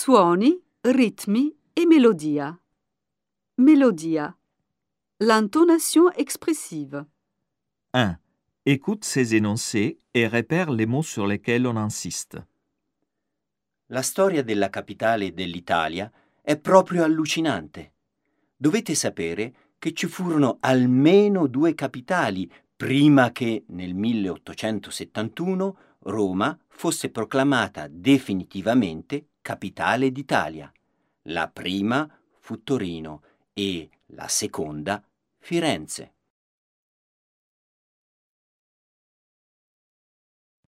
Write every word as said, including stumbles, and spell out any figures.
Suoni, ritmi et melodia. Melodia. L'intonation expressive. un. Écoute ces énoncés et repère les mots sur lesquels on insiste. La storia della capitale dell'Italia è proprio allucinante. Dovete sapere che ci furono almeno due capitali prima che nel milleottocentosettantuno Roma fosse proclamata definitivamente capitale d'Italia. La prima fu Torino e la seconda Firenze.